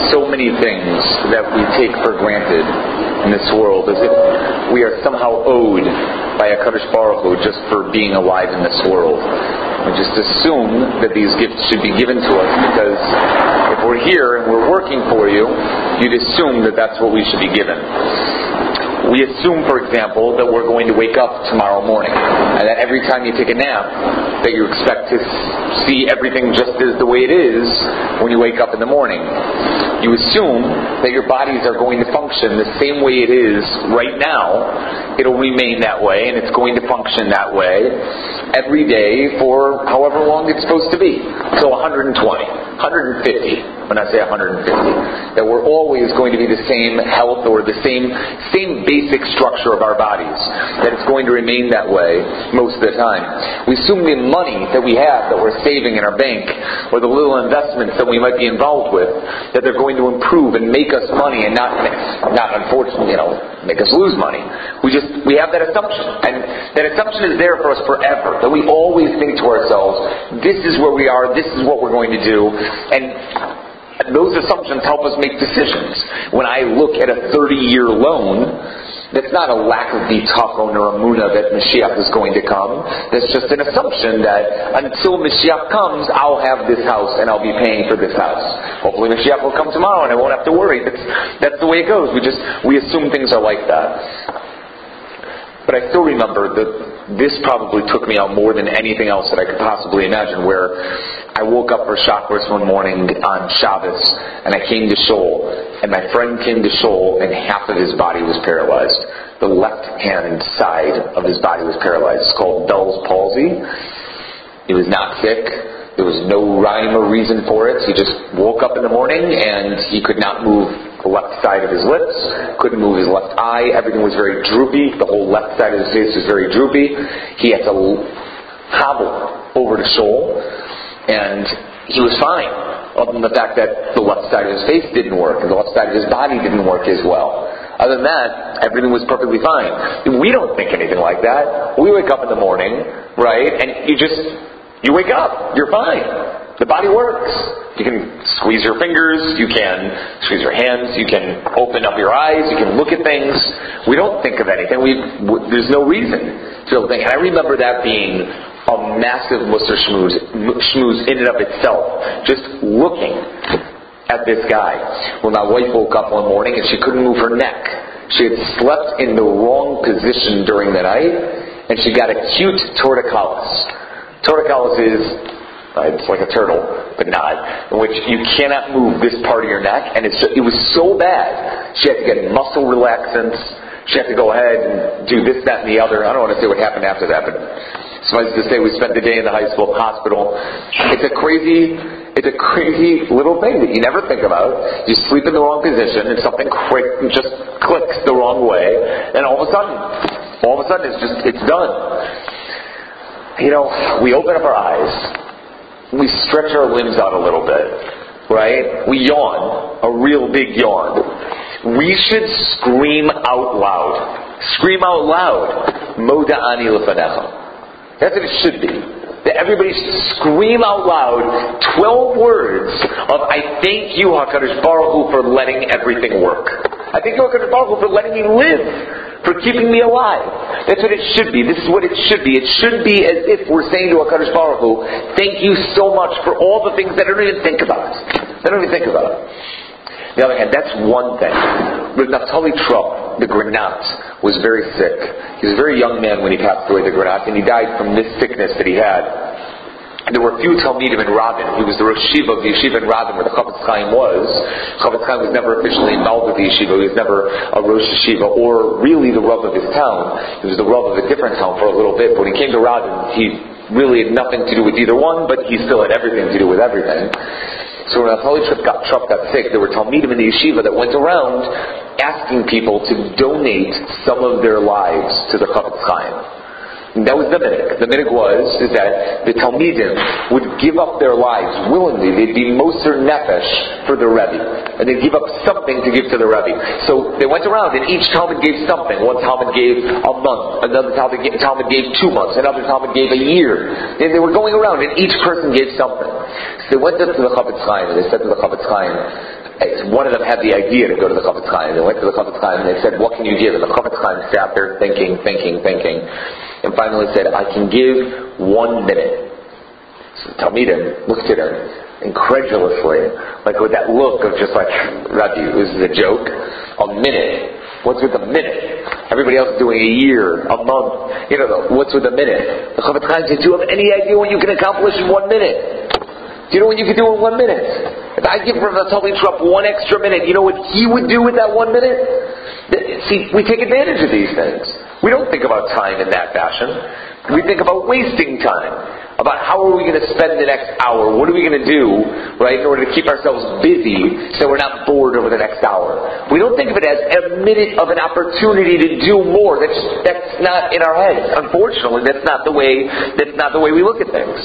so many things that we take for granted in this world, as if we are somehow owed by HaKadosh Baruch Hu just for being alive in this world. We just assume that these gifts should be given to us because if we're here and we're working for you, you'd assume that that's what we should be given. We assume, for example, that we're going to wake up tomorrow morning, and that every time you take a nap, that you expect to see everything just as the way it is when you wake up in the morning. You assume that your bodies are going to function the same way it is right now. It'll remain that way, and it's going to function that way every day for however long it's supposed to be. So 120, 150. When I say 150, that we're always going to be the same health or the same basic structure of our bodies, that it's going to remain that way most of the time. We assume the money that we have, that we're saving in our bank, or the little investments that we might be involved with, that they're going to improve and make us money and not unfortunately, make us lose money. We have that assumption, and that assumption is there for us forever, that we always think to ourselves, this is where we are, this is what we're going to do, and those assumptions help us make decisions. When I look at a 30-year loan, that's not a lack of bitachon or emunah that Mashiach is going to come. That's just an assumption that until Mashiach comes, I'll have this house and I'll be paying for this house. Hopefully Mashiach will come tomorrow and I won't have to worry. That's the way it goes. We assume things are like that. But I still remember that this probably took me out more than anything else that I could possibly imagine, where I woke up for Shacharis one morning on Shabbos, and I came to Shul, and my friend came to Shul, and half of his body was paralyzed. The left-hand side of his body was paralyzed. It's called Bell's palsy. He was not sick. There was no rhyme or reason for it. He just woke up in the morning, and he could not move the left side of his lips, couldn't move his left eye, everything was very droopy, the whole left side of his face was very droopy. He had to hobble over to Shul, and he was fine, other than the fact that the left side of his face didn't work, and the left side of his body didn't work as well. Other than that, everything was perfectly fine. We don't think anything like that. We wake up in the morning, right, and you wake up, you're fine. The body works. You can squeeze your fingers, you can squeeze your hands, you can open up your eyes, you can look at things. We don't think of anything. There's no reason to think. And I remember that being a massive Musar shmooze in and of itself. Just looking at this guy. Well, my wife woke up one morning and she couldn't move her neck. She had slept in the wrong position during the night, and she got acute torticollis. Torticollis is... it's like a turtle, but not, in which you cannot move this part of your neck, and it was so bad, she had to get muscle relaxants, she had to go ahead and do this, that, and the other. I don't want to say what happened after that, but suffice to say we spent the day in the hospital. It's a crazy little thing that you never think about. You sleep in the wrong position, and something just clicks the wrong way, and all of a sudden it's done. We open up our eyes. We stretch our limbs out a little bit, right? We yawn, a real big yawn. We should scream out loud. Scream out loud. Moda'ani lefanecha. That's what it should be. That everybody should scream out loud 12 words of I thank you, HaKadosh Baruch Hu, for letting everything work. I thank you, HaKadosh Baruch Hu, for letting me live, for keeping me alive. That's what it should be. This is what it should be. It should be as if we're saying to HaKadosh Baruch Hu, thank you so much for all the things that I don't even think about. I don't even think about. On the other hand, that's one thing. But Naftali Trupp, the Granat, was very sick. He was a very young man when he passed away, the Granat, and he died from this sickness that he had. And there were a few Talmidim in Rabin. He was the Rosh Yeshiva of the Yeshiva in Rabin, where the Chofetz Chaim was. Chofetz Chaim was never officially involved with the Yeshiva. He was never a Rosh Yeshiva, or really the Rav of his town. He was the Rav of a different town for a little bit. But when he came to Rabin, he really had nothing to do with either one, but he still had everything to do with everything. So when Naftali Trupp got sick, there were Talmidim in the Yeshiva that went around asking people to donate some of their lives to the Chofetz Chaim. And that was the minhag. The minhag is that the Talmidim would give up their lives willingly. They'd be moser nefesh for the Rebbe. And they'd give up something to give to the Rebbe. So they went around and each Talmud gave something. One Talmud gave a month. Another Talmud gave 2 months. Another Talmud gave a year. And they were going around and each person gave something. So they went up to the Chofetz Chaim and they said to the Chofetz Chaim, one of them had the idea to go to the Chafetz Chaim. They went to the Chafetz Chaim and they said, what can you give? And the Chafetz Chaim sat there thinking, and finally said, I can give 1 minute. So the Talmidim looked at him incredulously, like with that look of just like, Rabbi, this is a joke? A minute? What's with a minute? Everybody else is doing a year, a month. What's with a minute? The Chafetz Chaim said, do you have any idea what you can accomplish in 1 minute? Do you know what you can do in 1 minute? If I give Rav Naftali Trop 1 extra minute, you know what he would do with that 1 minute? See, we take advantage of these things. We don't think about time in that fashion. We think about wasting time. About how are we going to spend the next hour? What are we going to do, right, in order to keep ourselves busy so we're not bored over the next hour? We don't think of it as a minute of an opportunity to do more. That's not in our heads. Unfortunately, that's not the way we look at things.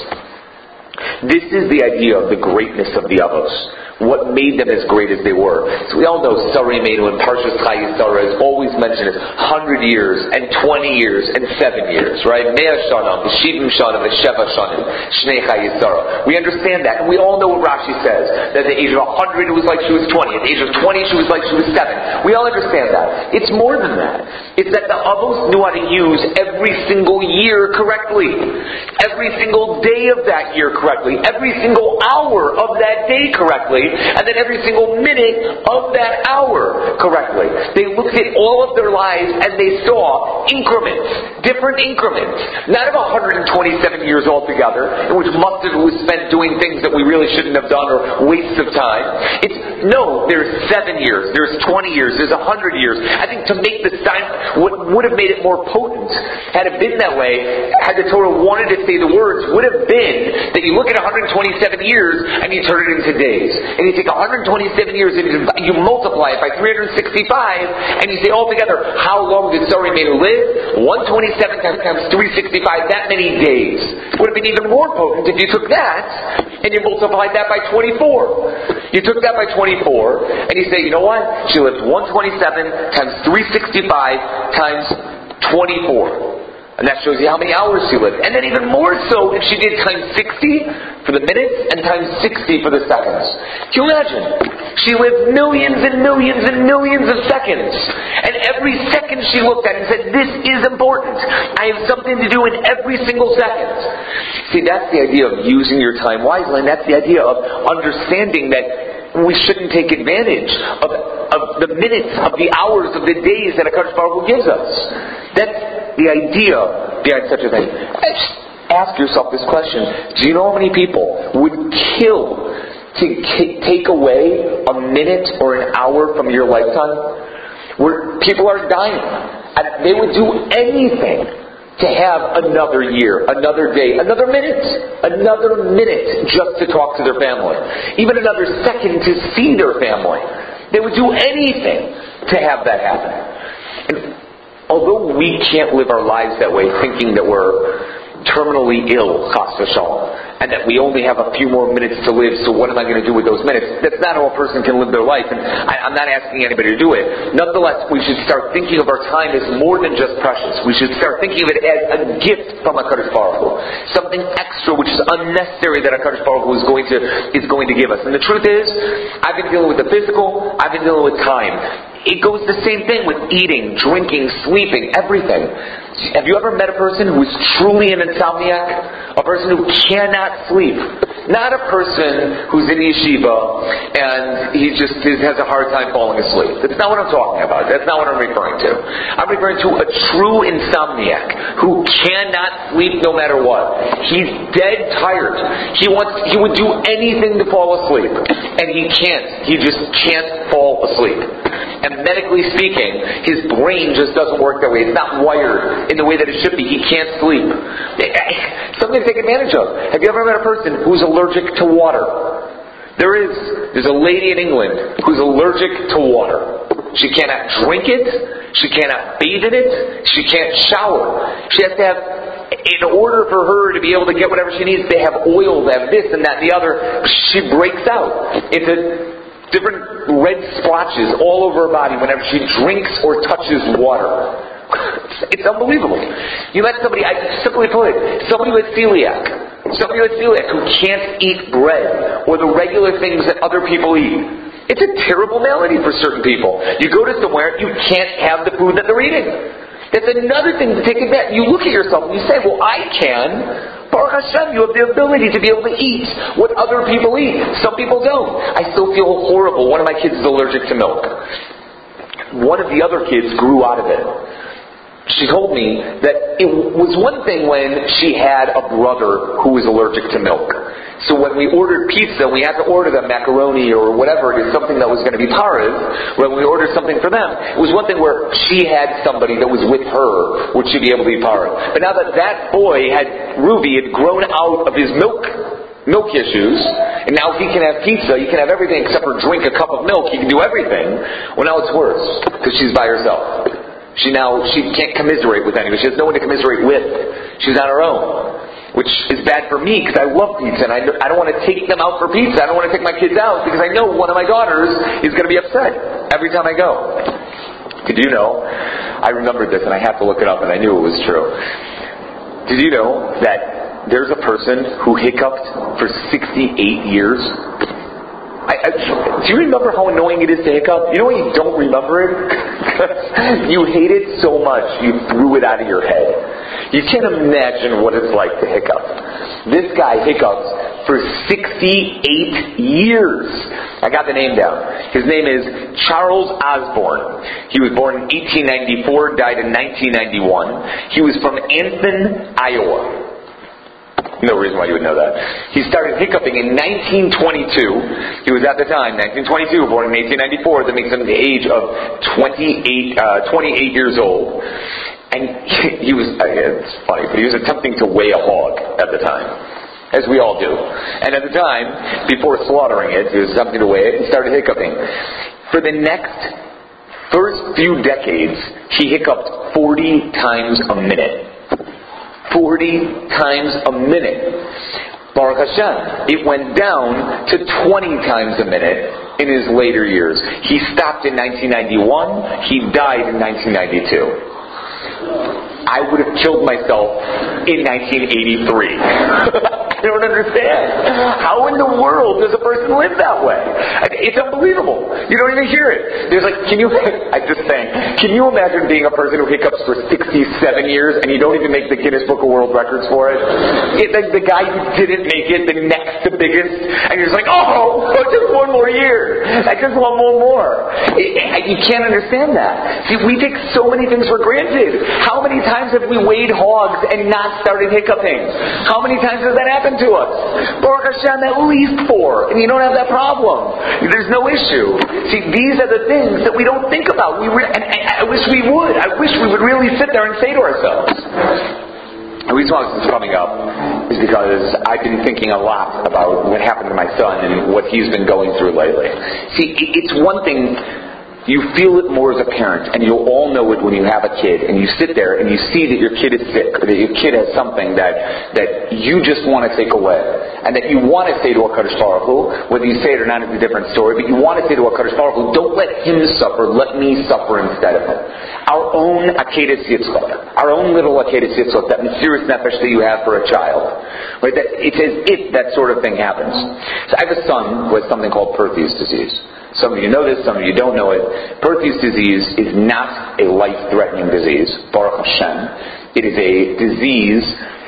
This is the idea of the greatness of the Avos. What made them as great as they were. So we all know Sari Meinu and Parshas Chayei Sarah is always mentioned as 100 years and 20 years and 7 years, right? Mea Shanim, Shivim Shanim, Sheva Shanim, Shnei Chayei Sarah. We understand that, and we all know what Rashi says. That at the age of 100 it was like she was 20. At the age of 20 she was like she was 7. We all understand that. It's more than that. It's that the Avos knew how to use every single year correctly. Every single day of that year correctly. Every single hour of that day correctly. And then every single minute of that hour correctly. They looked at all of their lives and they saw increments, different increments. Not of 127 years altogether, in which much of it was spent doing things that we really shouldn't have done or wastes of time. There's 7 years, there's 20 years, there's 100 years. I think to make this time, what would have made it more potent, had it been that way, had the Torah wanted to say the words, would have been that you look at 127 years and you turn it into days. And you take 127 years and you multiply it by 365 and you say altogether, how long did Sari Meinu live? 127 times 365, that many days. It would have been even more potent if you took that and you multiplied that by 24. You took that by 24 and you say, you know what? She lived 127 times 365 times 24. And that shows you how many hours she lived. And then even more so if she did times 60 for the minutes and times 60 for the seconds. Can you imagine? She lived millions and millions and millions of seconds. And every second she looked at and said, this is important. I have something to do in every single second. See, that's the idea of using your time wisely. And that's the idea of understanding that we shouldn't take advantage of the minutes, of the hours, of the days that HaKadosh Baruch Hu gives us. That's the idea behind such a thing. Just ask yourself this question. Do you know how many people would kill to take away a minute or an hour from your lifetime? Where people are dying. And they would do anything to have another year, another day, another minute just to talk to their family. Even another second to see their family. They would do anything to have that happen. And although we can't live our lives that way, thinking that we're terminally ill, chas v'shalom, and that we only have a few more minutes to live, so what am I going to do with those minutes? That's not how a person can live their life, and I'm not asking anybody to do it. Nonetheless, we should start thinking of our time as more than just precious. We should start thinking of it as a gift from HaKadosh Baruch Hu. Something extra which is unnecessary that HaKadosh Baruch Hu is going to give us. And the truth is, I've been dealing with the physical, I've been dealing with time. It goes the same thing with eating, drinking, sleeping, everything. Have you ever met a person who is truly an insomniac? A person who cannot sleep. Not a person who's in yeshiva and he just has a hard time falling asleep. That's not what I'm talking about. That's not what I'm referring to. I'm referring to a true insomniac who cannot sleep no matter what. He's dead tired. He would do anything to fall asleep. And he can't. He just can't fall asleep. And medically speaking, his brain just doesn't work that way. It's not wired in the way that it should be. He can't sleep. Something to take advantage of. Have you ever met a person who's allergic to water? There's a lady in England who's allergic to water. She cannot drink it. She cannot bathe in it. She can't shower. She has to have, in order for her to be able to get whatever she needs, they have oil, they have this and that and the other. She breaks out into different red splotches all over her body whenever she drinks or touches water. It's unbelievable. You let somebody, I simply put it, somebody with celiac who can't eat bread or the regular things that other people eat. It's a terrible malady for certain people. You go to somewhere, you can't have the food that they're eating. That's another thing to take advantage. You look at yourself and you say, well, I can. Baruch Hashem, you have the ability to be able to eat what other people eat. Some people don't. I still feel horrible. One of my kids is allergic to milk. One of the other kids grew out of it. She told me that it was one thing when she had a brother who was allergic to milk. So when we ordered pizza, we had to order them macaroni or whatever it is, something that was going to be pareve. When we ordered something for them, it was one thing where she had somebody that was with her, would she be able to eat pareve. But now that boy Ruby had grown out of his milk issues, and now he can have pizza, he can have everything except for drink a cup of milk, he can do everything. Well, now it's worse, because she's by herself. She can't commiserate with anybody. She has no one to commiserate with. She's on her own. Which is bad for me because I love pizza and I don't want to take them out for pizza. I don't want to take my kids out because I know one of my daughters is going to be upset every time I go. Did you know? I remembered this and I have to look it up and I knew it was true. Did you know that there's a person who hiccuped for 68 years? Do you remember how annoying it is to hiccup? You know why you don't remember it? You hate it so much you threw it out of your head. You can't imagine what it's like to hiccup. This guy hiccups for 68 years. I got the name down. His name is Charles Osborne. He was born in 1894, died in 1991. He was from Anson, Iowa. No reason why you would know that. He started hiccuping in 1922. He was at the time, 1922, born in 1894. That makes him the age of 28 years old. And he was, it's funny, but he was attempting to weigh a hog at the time. As we all do. And at the time, before slaughtering it, he was attempting to weigh it and started hiccuping. For the first few decades, he hiccuped 40 times a minute. 40 times a minute. Baruch Hashem. It went down to 20 times a minute in his later years. He stopped in 1991. He died in 1992. I would have killed myself in 1983. I don't understand. How in the world does a person live that way? It's unbelievable. You don't even hear it. There's like, can you imagine being a person who hiccups for 67 years and you don't even make the Guinness Book of World Records for it? It's like the guy who didn't make it, the next to biggest, and you're just like, oh, just one more year. I just want one more. You can't understand that. See, we take so many things for granted. How many times have we weighed hogs and not started hiccuping? How many times has that happened to us? Baruch Hashem, at least 4. And you don't have that problem. There's no issue. See, these are the things that we don't think about. I wish we would. I wish we would really sit there and say to ourselves. The reason why this is coming up is because I've been thinking a lot about what happened to my son and what he's been going through lately. See, it's one thing. You feel it more as a parent, and you'll all know it when you have a kid, and you sit there and you see that your kid is sick, or that your kid has something that you just want to take away, and that you want to say to HaKadosh Baruch Hu, whether you say it or not is a different story, but you want to say to HaKadosh Baruch Hu, don't let him suffer, let me suffer instead of him. Our own Akedas Yitzchak, our own little Akedas Yitzchak, that mysterious nefesh that you have for a child, right? That it's as if that sort of thing happens. So I have a son who has something called Perthes disease. Some of you know this, some of you don't know it. Perthes disease is not a life-threatening disease, Baruch Hashem. It is a disease,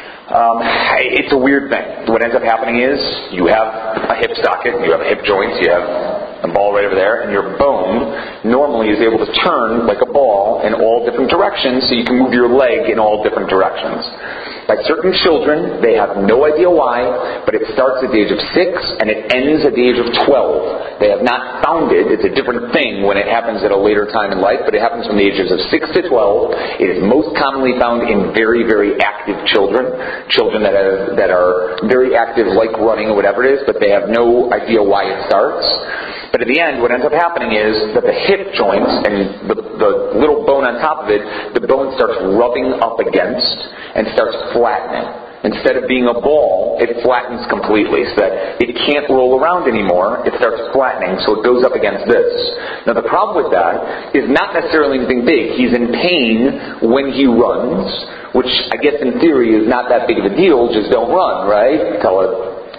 it's a weird thing. What ends up happening is, you have a hip socket, you have hip joints, you have a ball right over there, and your bone normally is able to turn like a ball in all different directions, so you can move your leg in all different directions. By certain children, they have no idea why, but it starts at the age of 6 and it ends at the age of 12. They have not found it. It's a different thing when it happens at a later time in life, but it happens from the ages of 6 to 12. It is most commonly found in very, very active children that are very active, like running or whatever it is, but they have no idea why it starts. But at the end, what ends up happening is that the hip joints and the little bone on top of it, the bone starts rubbing up against and starts flattening. Instead of being a ball, it flattens completely so that it can't roll around anymore. It starts flattening, so it goes up against this. Now the problem with that is not necessarily anything big. He's in pain when he runs, which I guess in theory is not that big of a deal. Just don't run, right? Tell it.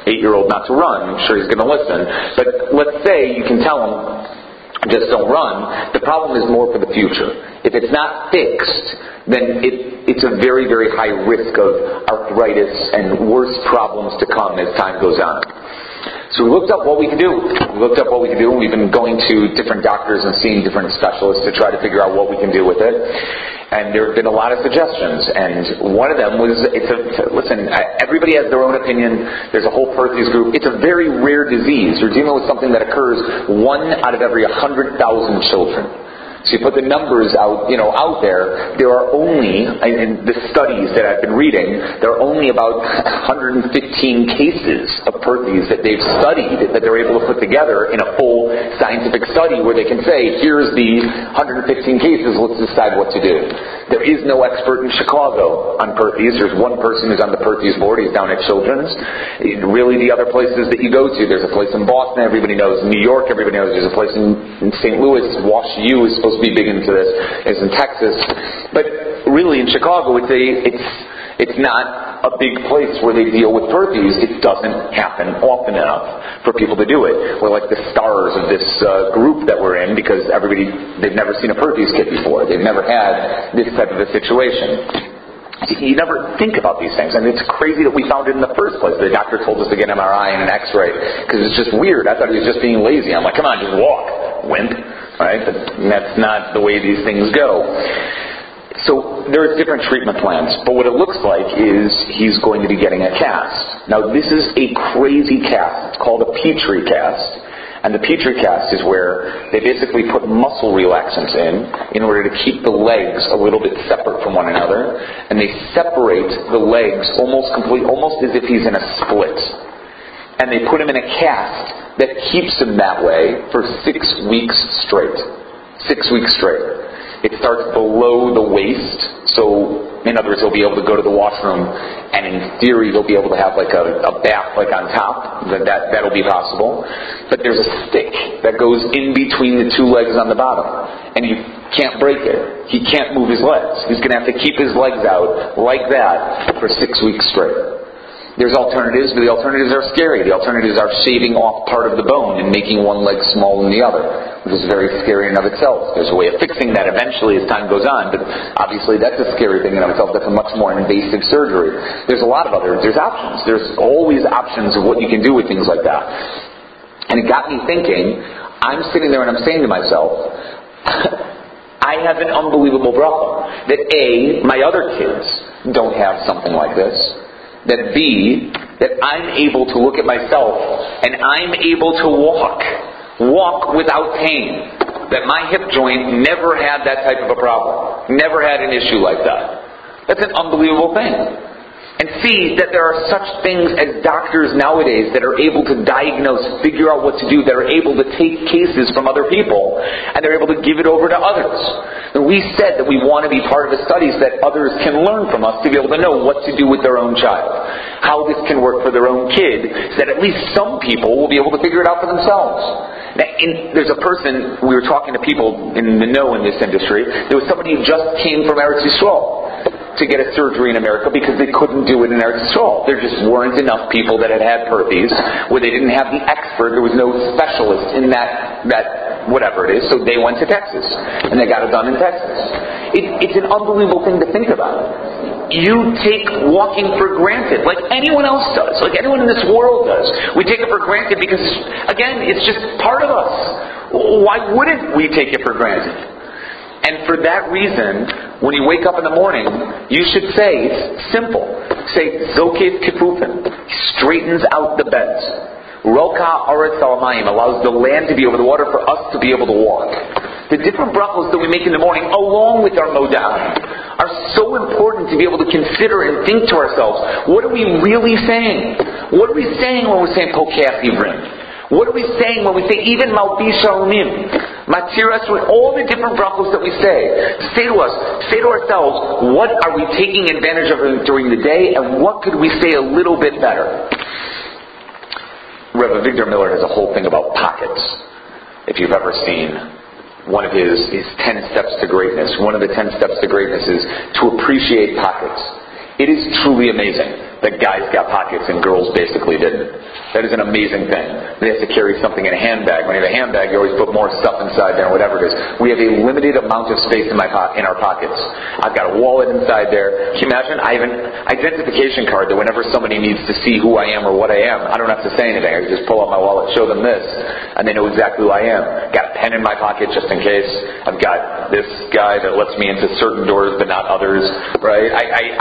8-year-old not to run. I'm sure he's going to listen. But let's say you can tell him, just don't run. The problem is more for the future. If it's not fixed, then it's a very, very high risk of arthritis and worse problems to come as time goes on. So we looked up what we could do. And we've been going to different doctors and seeing different specialists to try to figure out what we can do with it. And there have been a lot of suggestions. And one of them was, everybody has their own opinion. There's a whole Perthes group. It's a very rare disease. You're dealing with something that occurs 1 out of every 100,000 children. So you put the numbers out there. There are only, in the studies that I've been reading, there are only about 115 cases of Perthes that they've studied, that they're able to put together in a full scientific study where they can say, here's the 115 cases, let's decide what to do. There is no expert in Chicago on Perthes. There's one person who's on the Perthes board. He's down at Children's. Really, the other places that you go to, there's a place in Boston, everybody knows. New York, everybody knows. There's a place in St. Louis. Wash U is supposed to be big into this. It's in Texas. But really, in Chicago, it's not a big place where they deal with Perthes. It doesn't happen often enough for people to do it. We're like the stars of this group that we're in because they've never seen a Perthes kit before. They've never had this type of a situation. You never think about these things, and it's crazy that we found it in the first place. The doctor told us to get an MRI and an X-ray because it's just weird. I thought he was just being lazy. I'm like, come on, just walk, wimp. Right? But that's not the way these things go. So there's different treatment plans, but what it looks like is he's going to be getting a cast. Now this is a crazy cast. It's called a Petrie cast. And the Petrie cast is where they basically put muscle relaxants in order to keep the legs a little bit separate from one another. And they separate the legs almost as if he's in a split. And they put him in a cast that keeps him that way for 6 weeks straight. 6 weeks straight. It starts below the waist, so in other words, he'll be able to go to the washroom, and in theory, he'll be able to have like a bath like on top. That'll be possible. But there's a stick that goes in between the 2 legs on the bottom, and you can't break it. He can't move his legs. He's going to have to keep his legs out like that for 6 weeks straight. There's alternatives, but the alternatives are scary. The alternatives are shaving off part of the bone and making one leg smaller than the other, which is very scary in and of itself. There's a way of fixing that eventually as time goes on, but obviously that's a scary thing in and of itself. That's a much more invasive surgery. There's a lot of there's options. There's always options of what you can do with things like that. And it got me thinking, I'm sitting there and I'm saying to myself, I have an unbelievable problem. That A, my other kids don't have something like this. That B, that I'm able to look at myself and I'm able to walk without pain. That my hip joint never had that type of a problem. Never had an issue like that. That's an unbelievable thing. And see that there are such things as doctors nowadays that are able to diagnose, figure out what to do, that are able to take cases from other people, and they're able to give it over to others. And we said that we want to be part of the studies that others can learn from us to be able to know what to do with their own child. How this can work for their own kid, so that at least some people will be able to figure it out for themselves. Now, there's a person, we were talking to people in the know in this industry, there was somebody who just came from Eretz Yisrael to get a surgery in America because they couldn't do it in Eretz Yisrael. There just weren't enough people that had Perthes, where they didn't have the expert. There was no specialist in that whatever it is, so they went to Texas, and they got it done in Texas. It's an unbelievable thing to think about. You take walking for granted, like anyone else does, like anyone in this world does. We take it for granted because, again, it's just part of us. Why wouldn't we take it for granted? And for that reason, when you wake up in the morning, you should say, it's simple, say, Zokef Kifufin, straightens out the beds. Roka Aretz Alamayim, allows the land to be over the water for us to be able to walk. The different brachos that we make in the morning, along with our moda'ah, are so important to be able to consider and think to ourselves, what are we really saying? What are we saying when we're saying Pokaf Ivrim? What are we saying when we say even Malbi Shalomim, Matiras, all the different brachos that we say to ourselves, what are we taking advantage of during the day, and what could we say a little bit better? Rabbi Victor Miller has a whole thing about pockets. If you've ever seen one of his 10 steps to greatness, one of the 10 steps to greatness is to appreciate pockets. It is truly amazing. that guys got pockets and girls basically didn't. That is an amazing thing. They have to carry something in a handbag. When you have a handbag, you always put more stuff inside there, whatever it is. We have a limited amount of space in our pockets. I've got a wallet inside there. Can you imagine? I have an identification card that whenever somebody needs to see who I am or what I am, I don't have to say anything. I can just pull out my wallet, show them this, and they know exactly who I am. Got a pen in my pocket just in case. I've got this guy that lets me into certain doors but not others. Right?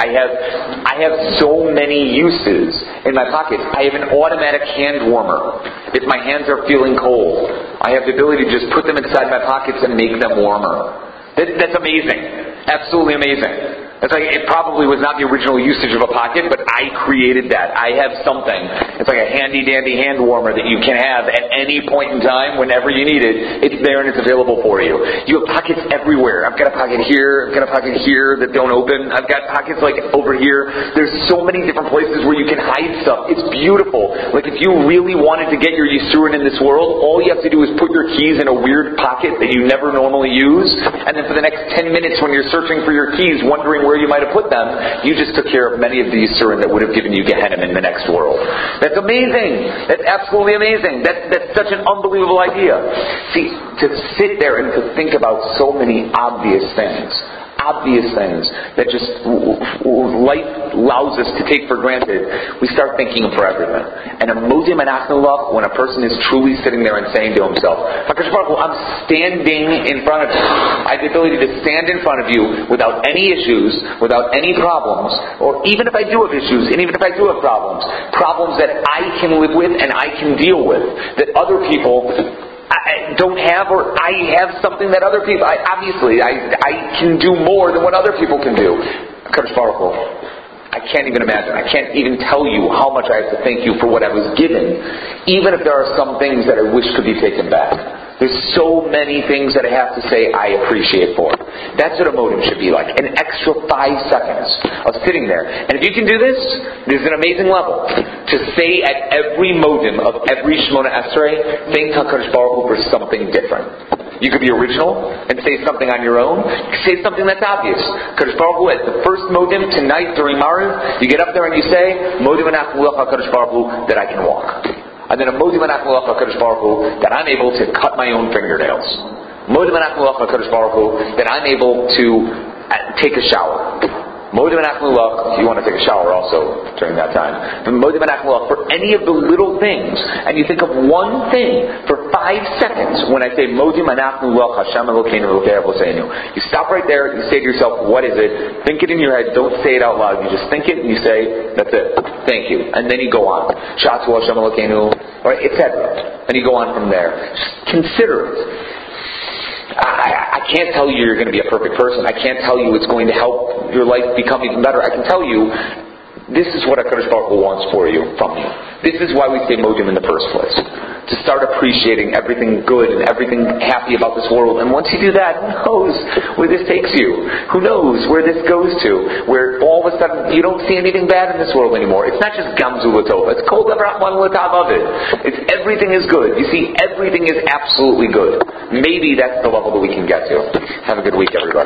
I have so many uses in my pockets. I have an automatic hand warmer. If my hands are feeling cold, I have the ability to just put them inside my pockets and make them warmer. That's amazing. Absolutely amazing. It's like, it probably was not the original usage of a pocket, but I created that. I have something. It's like a handy-dandy hand warmer that you can have at any point in time, whenever you need it. It's there and it's available for you. You have pockets everywhere. I've got a pocket here. I've got a pocket here that don't open. I've got pockets like over here. There's so many different places where you can hide stuff. It's beautiful. Like, if you really wanted to get your Yisurin in this world, all you have to do is put your keys in a weird pocket that you never normally use, and then for the next 10 minutes when you're searching for your keys, wondering where you might have put them, you just took care of many of the Yisurin that would have given you Gehenna in the next world. That's amazing. That's absolutely amazing. That's such an unbelievable idea. See, to sit there and to think about so many obvious things that just life allows us to take for granted, we start thinking for everything. And a modim and achnulach, when a person is truly sitting there and saying to himself, HaKadosh Baruch Hu, I'm standing in front of you. I have the ability to stand in front of you without any issues, without any problems, or even if I do have issues, and even if I do have problems that I can live with and I can deal with, that other people I don't have, or I have something that other people, I can do more than what other people can do. HaKadosh Baruch Hu, I can't even imagine. I can't even tell you how much I have to thank you for what I was given, even if there are some things that I wish could be taken back. There's so many things that I have to say I appreciate for. That's what a modim should be like. An extra 5 seconds of sitting there. And if you can do this, there's an amazing level. To say at every modim of every Shemona Esrei, thank HaKadosh Baruch Hu for something different. You could be original and say something on your own. Say something that's obvious. HaKadosh Baruch Hu, at the first modim tonight during Mariv, you get up there and you say, modim and achnulach HaKadosh Baruch Hu, that I can walk. And then a modim and achnulach HaKadosh Baruch Hu, that I'm able to cut my own fingernails. Modim and achnulach HaKadosh Baruch Hu, that I'm able to take a shower. Modim and achnulach, if you want to take a shower also during that time. But modim and achnulach for any of the little things. And you think of one thing for 5 seconds when I say modim and achnulach Hashem Elokeinu Elokei Avotenu. You stop right there, you say to yourself, what is it? Think it in your head, don't say it out loud. You just think it and you say, that's it. Thank you. And then you go on. Shatu Hashem Elokeinu, or etc. And you go on from there. Just consider it. I can't tell you you're going to be a perfect person. I can't tell you it's going to help your life become even better. I can tell you this is what HaKadosh Baruch Hu wants for you, from you. This is why we say modim in the first place. To start appreciating everything good and everything happy about this world. And once you do that, who knows where this takes you? Who knows where this goes to? Where all of a sudden you don't see anything bad in this world anymore. It's not just gamzu l'tova. It's kol davar achman l'tav avid. It's everything is good. You see, everything is absolutely good. Maybe that's the level that we can get to. Have a good week, everybody.